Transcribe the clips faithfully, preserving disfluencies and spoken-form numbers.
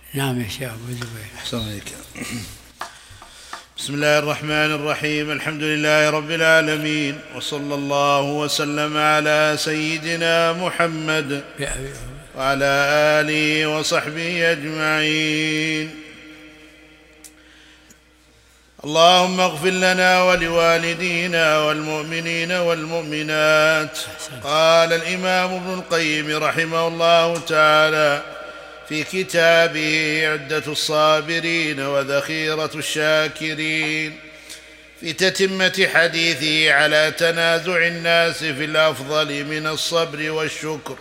نعم يا شيخ أبو زبير. أحسن عليك. بسم الله الرحمن الرحيم. الحمد لله رب العالمين، وصلى الله وسلم على سيدنا محمد وعلى آله وصحبه أجمعين. اللهم اغفر لنا ولوالدينا والمؤمنين والمؤمنات. قال الإمام ابن القيم رحمه الله تعالى في كتابه عدة الصابرين وذخيرة الشاكرين في تتمة حديثه على تنازع الناس في الأفضل من الصبر والشكر.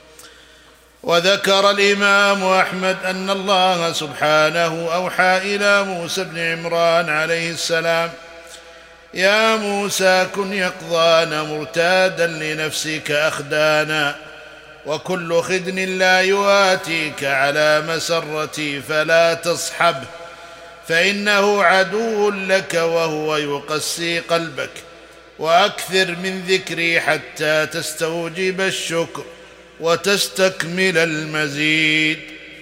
وذكر الإمام أحمد أن الله سبحانه أوحى إلى موسى بن عمران عليه السلام: يا موسى كن يقظان مرتادا لنفسك أخدانا، وكل خدن لا يواتيك على مسرتي فلا تصحبه، فإنه عدو لك وهو يقسي قلبك، وأكثر من ذكري حتى تستوجب الشكر وتستكمل المزيد.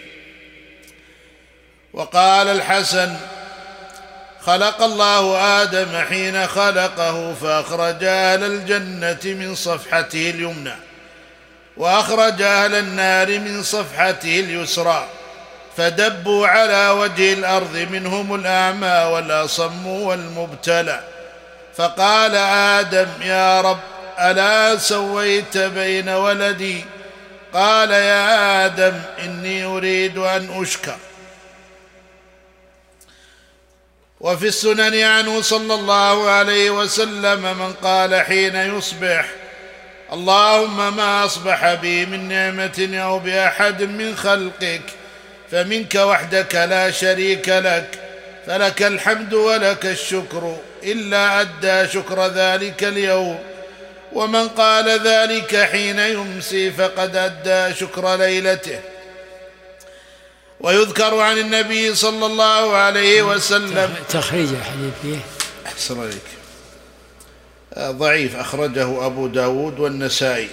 وقال الحسن: خلق الله آدم حين خلقه فأخرج أهل الجنة من صفحته اليمنى، وأخرج أهل النار من صفحته اليسرى، فدبوا على وجه الأرض منهم الأعمى والأصم والمبتلى. فقال آدم: يا رب ألا سويت بين ولدي؟ قال: يا آدم إني أريد أن أشكر. وفي السنن عنه صلى الله عليه وسلم من قال حين يصبح: اللهم ما أصبح بي من نعمة أو بأحد من خلقك فمنك وحدك لا شريك لك، فلك الحمد ولك الشكر، إلا أدى شكر ذلك اليوم. ومن قال ذلك حين يمسي فقد أدى شكر ليلته. ويذكر عن النبي صلى الله عليه وسلم تخريج الحديث فيه. أحسن عليك. ضعيف، أخرجه أبو داود والنسائي.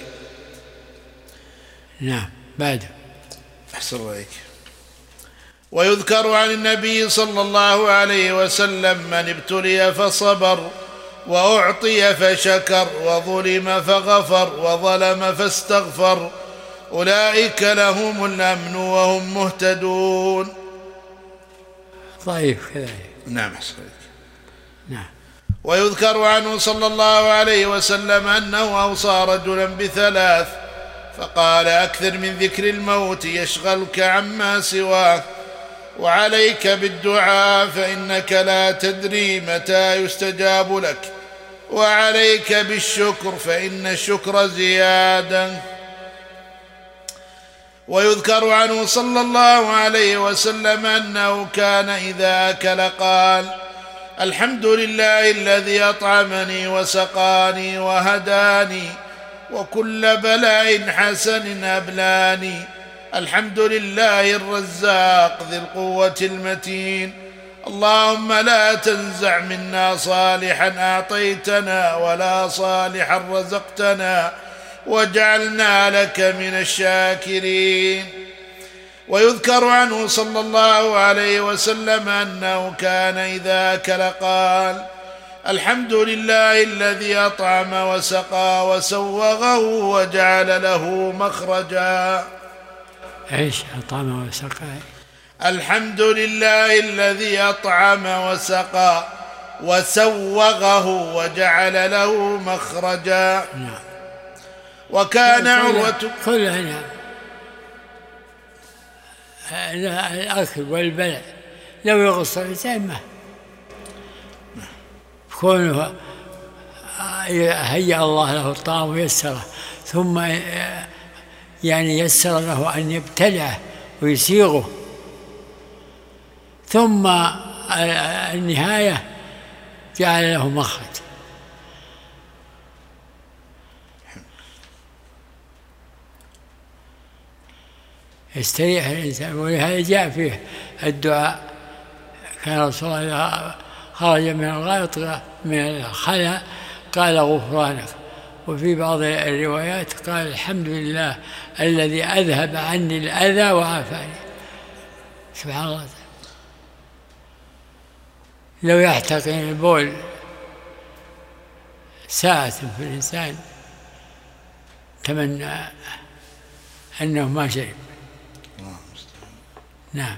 نعم بعد. أحسن عليك. ويذكر عن النبي صلى الله عليه وسلم: من ابتلي فصبر، وأعطي فشكر، وظلم فغفر، وظلم فاستغفر، أولئك لهم الأمن وهم مهتدون. ضعيف كذلك. نعم أحسن عليك. نعم. ويذكر عنه صلى الله عليه وسلم أنه أوصى رجلا بثلاث، فقال: أكثر من ذكر الموت يشغلك عما سواه، وعليك بالدعاء فإنك لا تدري متى يستجاب لك، وعليك بالشكر فإن الشكر زيادة. ويذكر عنه صلى الله عليه وسلم أنه كان إذا أكل قال: الحمد لله الذي أطعمني وسقاني وهداني، وكل بلاء حسن أبلاني، الحمد لله الرزاق ذي القوة المتين، اللهم لا تنزع منا صالحا أعطيتنا ولا صالحا رزقتنا، واجعلنا لك من الشاكرين. ويذكر عنه صلى الله عليه وسلم أنه كان إذا أكل قال: الحمد لله الذي أطعم وسقى وسوغه وجعل له مخرجا. ايش أطعم وسقى؟ الحمد لله الذي أطعم وسقى وسوغه وجعل له مخرجا. نعم. وكان عروة كل هنا الأكل والبلع لو يغص الإنسان ما كونه هيأ الله له الطعام ويسره، ثم يعني يسر له أن يبتلعه ويسيغه، ثم النهاية جعل له مخرج. يستريح الإنسان. ولهذا جاء فيه الدعاء: كان رسول الله إذا خرج من الغائط من الخلاء قال: غفرانك. وفي بعض الروايات قال: الحمد لله الذي أذهب عني الأذى وعافاني. سبحان الله. لو يحتقن البول ساعة في الإنسان تمنى أنه ما شرب. نعم.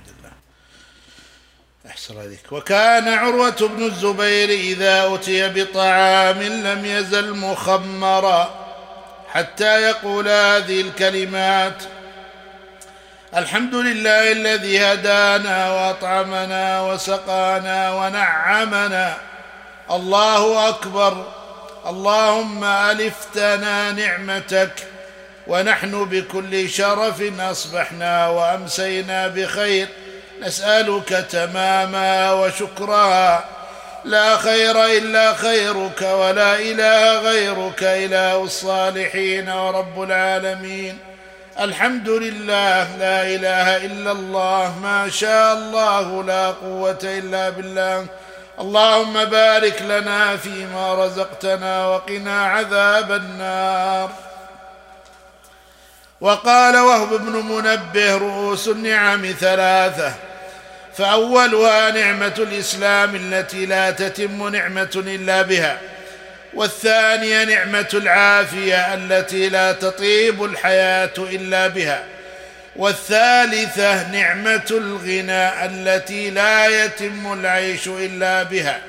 أحسن عليك. وكان عروة بن الزبير إذا أتي بطعام لم يزل مخمرا حتى يقول هذه الكلمات: الحمد لله الذي هدانا وأطعمنا وسقانا ونعمنا، الله أكبر، اللهم ألفتنا نعمتك، ونحن بكل شرف أصبحنا وأمسينا بخير، نسألك تماما وشكرها، لا خير إلا خيرك ولا إله غيرك إله الصالحين ورب العالمين، الحمد لله، لا إله إلا الله، ما شاء الله، لا قوة إلا بالله، اللهم بارك لنا فيما رزقتنا وقنا عذاب النار. وقال وهب بن منبه: رؤوس النعم ثلاثة، فأولها نعمة الإسلام التي لا تتم نعمة إلا بها، والثانية نعمة العافية التي لا تطيب الحياة إلا بها، والثالثة نعمة الغنى التي لا يتم العيش إلا بها.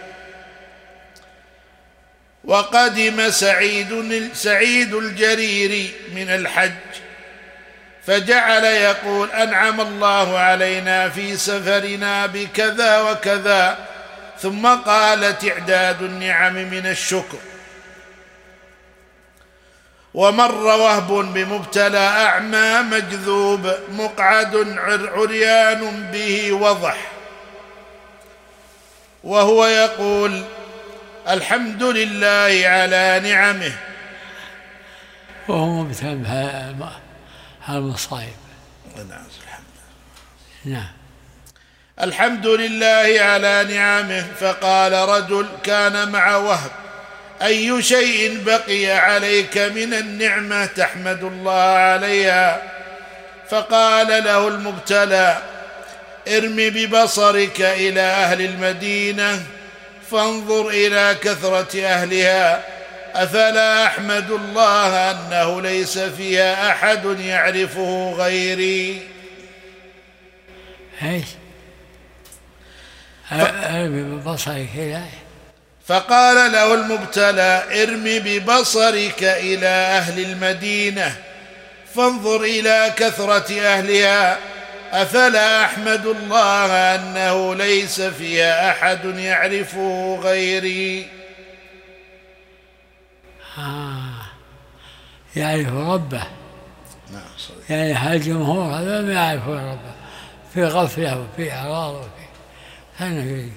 وقدم سعيد, سعيد الجريري من الحج فجعل يقول: أنعم الله علينا في سفرنا بكذا وكذا، ثم قال: تعداد النعم من الشكر. ومر وهب بمبتلى أعمى مجذوب مقعد عريان به وضح، وهو يقول: الحمد لله على نعمه. وهو مبتلى هالمصائب. نعم. الحمد لله على نعمه. فقال رجل كان مع وهب: أي شيء بقي عليك من النعمة تحمد الله عليها؟ فقال له المبتلى: ارم ببصرك إلى أهل المدينة فانظر إلى كثرة أهلها، أفلا أحمد الله أنه ليس فيها أحد يعرفه غيري. ايش؟ ارم ببصرك إلى فقال له المبتلى: ارم ببصرك إلى أهل المدينة فانظر إلى كثرة أهلها، أفلا أحمد الله أنه ليس فيها أحد يعرفه غيري. آه يعرف ربه. نعم صحيح. يعني هالجمهور هذا ما يعرف ربه، في غفلة وفي إعراض وفي فنه.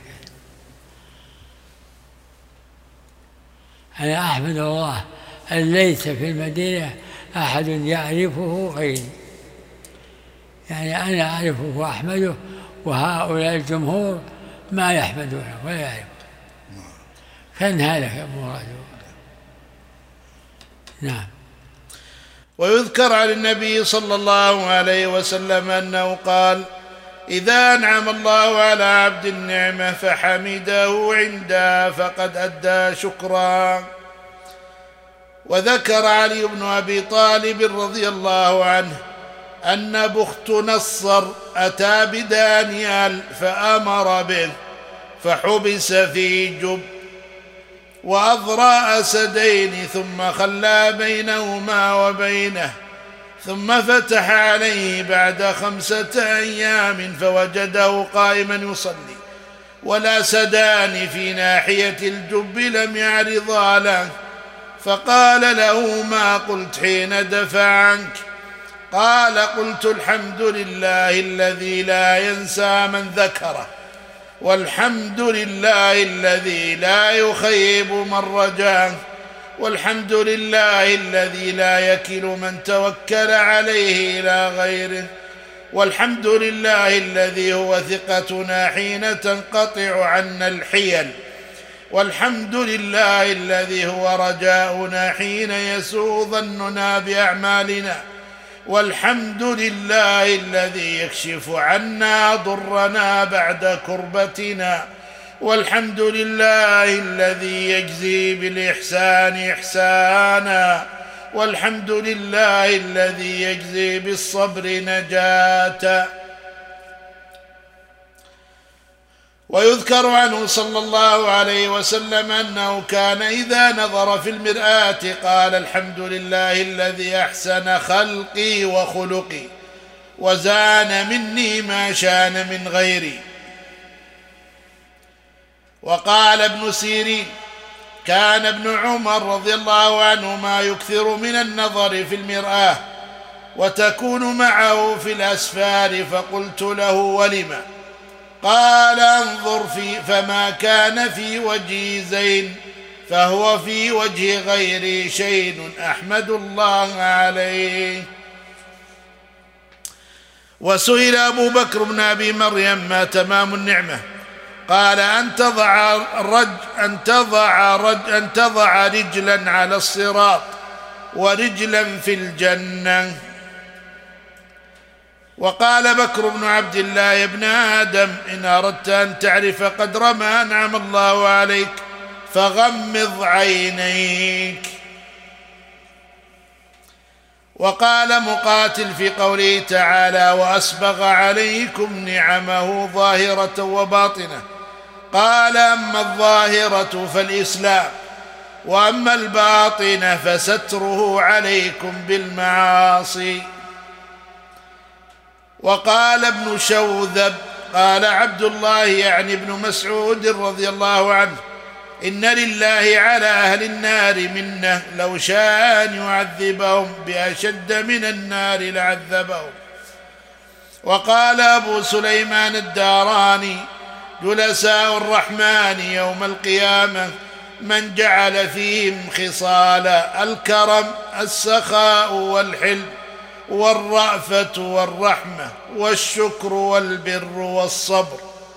أنا أحمد الله أن ليس في المدينة أحد يعرفه غيري، يعني أنا أعرفه وأحمده، وهؤلاء الجمهور ما يحمدونه ولا يعرفونه. كان هذا مراده. نعم. ويذكر عن النبي صلى الله عليه وسلم أنه قال: إذا أنعم الله على عبد النعمة فحمده عندها فقد أدى شكرا. وذكر علي بن أبي طالب رضي الله عنه أن بخت نصر أتى بدانيال فأمر به فحبس في جب وأضرى أسدين، ثم خلى بينهما وبينه، ثم فتح عليه بعد خمسة أيام فوجده قائما يصلي، والأسدان في ناحية الجب لم يعرضا له، فقال له: ما قلت حين دفع عنك؟ قال: قلت الحمد لله الذي لا ينسى من ذكره، والحمد لله الذي لا يخيب من رجاه، والحمد لله الذي لا يكل من توكل عليه إلى غيره، والحمد لله الذي هو ثقتنا حين تنقطع عنا الحيل، والحمد لله الذي هو رجاؤنا حين يسوء ظننا بأعمالنا، والحمد لله الذي يكشف عنا ضرنا بعد كربتنا، والحمد لله الذي يجزي بالإحسان إحسانا، والحمد لله الذي يجزي بالصبر نجاة. ويذكر عنه صلى الله عليه وسلم أنه كان إذا نظر في المرآة قال: الحمد لله الذي أحسن خلقي وخلقي وزان مني ما شان من غيري. وقال ابن سيرين: كان ابن عمر رضي الله عنهما يكثر من النظر في المرآة وتكون معه في الأسفار، فقلت له: ولم؟ قال: انظر في فما كان في وجهي زين فهو في وجه غيري شيء أحمد الله عليه. وسئل أبو بكر بن أبي مريم: ما تمام النعمة؟ قال: أن تضع رج أن تضع رج أن تضع رجلا على الصراط ورجلا في الجنة. وقال بكر بن عبد الله: يا ابن آدم، إن أردت أن تعرف قدر ما أنعم الله عليك فغمض عينيك. وقال مقاتل في قوله تعالى: وأسبغ عليكم نعمه ظاهرة وباطنة، قال: أما الظاهرة فالإسلام، وأما الباطنة فستره عليكم بالمعاصي. وقال ابن شوذب: قال عبد الله يعني ابن مسعود رضي الله عنه: إن لله على أهل النار منة، لو شاء أن يعذبهم بأشد من النار لعذبهم. وقال أبو سليمان الداراني: جلساء الرحمن يوم القيامة من جعل فيهم خصال الكرم السخاء والحلم والرأفة والرحمة والشكر والبر والصبر.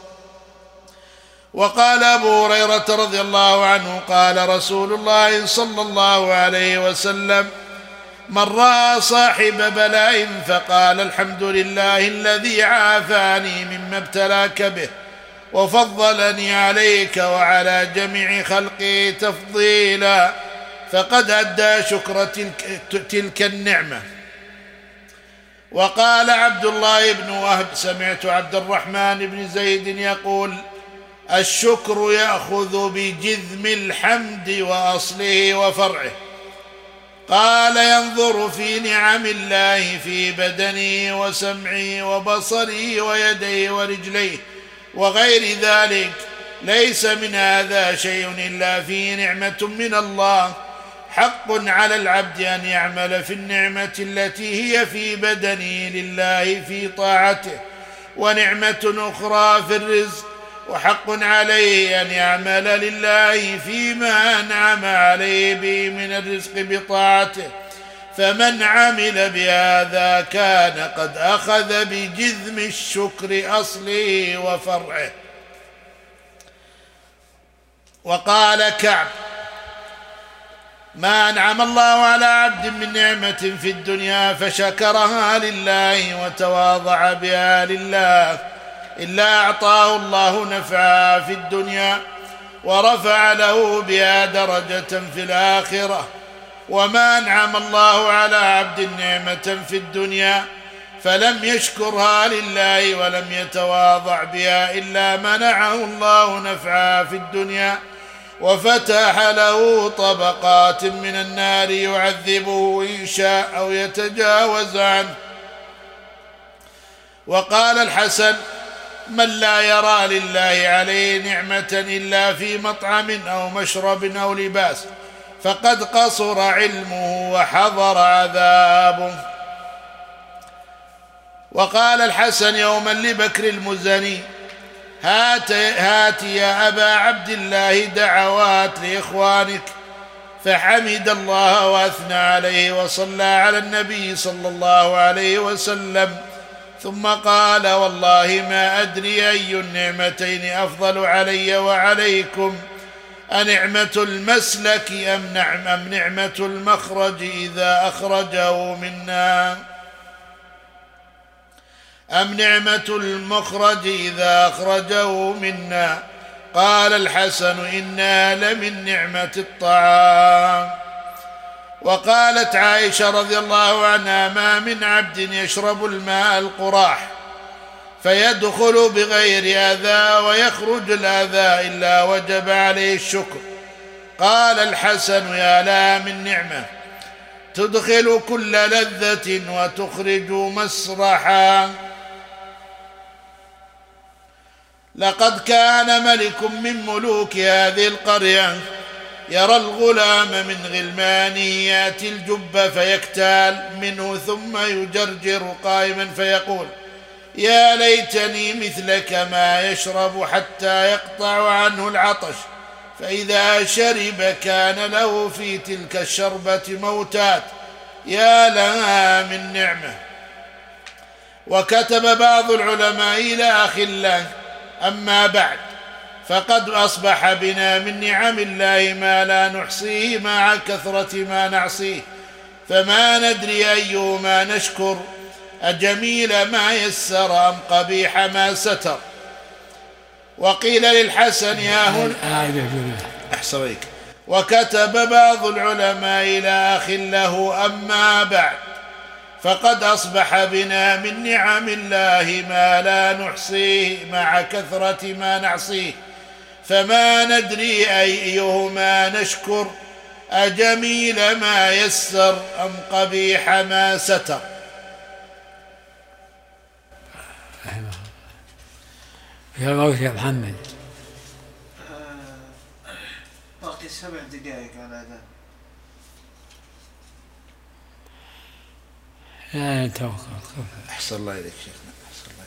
وقال أبو هريرة رضي الله عنه: قال رسول الله صلى الله عليه وسلم: من رأى صاحب بلاء فقال: الحمد لله الذي عافاني مما ابتلاك به وفضلني عليك وعلى جميع خلقه تفضيلا، فقد أدى شكر تلك, تلك النعمة. وقال عبد الله بن وهب: سمعت عبد الرحمن بن زيد يقول: الشكر يأخذ بجذم الحمد وأصله وفرعه. قال: ينظر في نعم الله في بدنه وسمعه وبصره ويديه ورجليه وغير ذلك، ليس من هذا شيء إلا فيه نعمة من الله، حق على العبد أن يعمل في النعمة التي هي في بدنه لله في طاعته، ونعمة أخرى في الرزق، وحق عليه أن يعمل لله فيما أنعم عليه به من الرزق بطاعته، فمن عمل بهذا كان قد أخذ بجذم الشكر أصله وفرعه. وقال كعب: ما أنعم الله على عبد من نعمة في الدنيا فشكرها لله وتواضع بها لله إلا أعطاه الله نفعها في الدنيا ورفع له بها درجة في الآخرة. وما أنعم الله على عبد نعمة في الدنيا فلم يشكرها لله ولم يتواضع بها إلا منعه الله نفعها في الدنيا وفتح له طبقات من النار يعذبه إن شاء أو يتجاوز عنه. وقال الحسن: من لا يرى لله عليه نعمة إلا في مطعم أو مشرب أو لباس فقد قصر علمه وحضر عذابه. وقال الحسن يوما لبكر المزني: هات, هات يا أبا عبد الله دعوات لإخوانك. فحمد الله وأثنى عليه وصلى على النبي صلى الله عليه وسلم، ثم قال: والله ما أدري أي النعمتين أفضل علي وعليكم، أنعمة المسلك أم نعمة المخرج إذا أخرجه منا. أم نعمة المخرج إذا أخرجه منا؟ قال الحسن: إنها لمن نعمة الطعام. وقالت عائشة رضي الله عنها: ما من عبد يشرب الماء القراح فيدخل بغير أذى ويخرج الأذى إلا وجب عليه الشكر. قال الحسن: يا لها من نعمة تدخل كل لذة وتخرج مسرحا. لقد كان ملك من ملوك هذه القرية يرى الغلام من غلمانه يأتي الجب فيكتال منه ثم يجرجر قائما فيقول: يا ليتني مثلك ما يشرب حتى يقطع عنه العطش، فإذا شرب كان له في تلك الشربة موتات. يا لها من نعمة. وكتب بعض العلماء إلى أخ له: أما بعد، فقد أصبح بنا من نعم الله ما لا نحصيه مع كثرة ما نعصيه، فما ندري أيهما نشكر، أجميل ما يسر أم قبيح ما ستر. وقيل للحسن: يا هنا أحسن عليك. وكتب بعض العلماء إلى أخ له: أما بعد، فقد أصبح بنا من نعم الله ما لا نحصيه مع كثرة ما نعصيه، فما ندري أيهما نشكر، أجميل ما يسر أم قبيح ما ستر. يا موت يا محمد. باقي سبع دقائق على هذا. لا توقف. أحسن الله إليك شيخنا. أحسن الله.